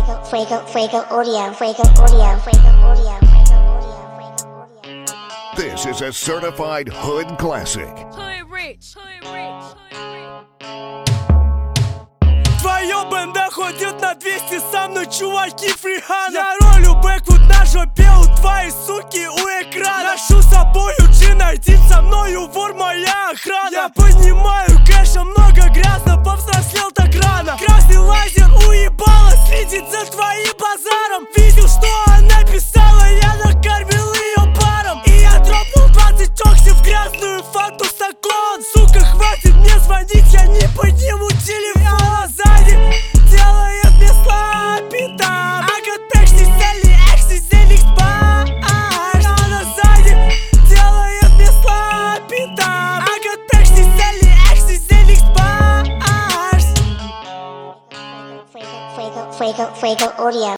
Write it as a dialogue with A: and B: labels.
A: This is a certified hood classic.
B: Твоё БМВ ходит на 200 со мной, чуваки, фрихана. Я ролю бэквуд на жопе у твоей суки у экрана. Ношу с собою G19, со мною вор моя охрана. Я понимаю, кэша много, грязно, повзрослел так рано. Красный лазер уебала, следит за твоим базаром. Видел, что она писала, я накормил ее паром. И я дропнул 20 окси в грязную фанту стакан. Сука, хватит мне звонить, я не подниму телефон. Делает мне слабита. I got пекси, сели, экси, зеликс, баш. Она сзади делает мне слабита. I got пекси, сели, экси, зеликс, баш.
C: Fuego Audio.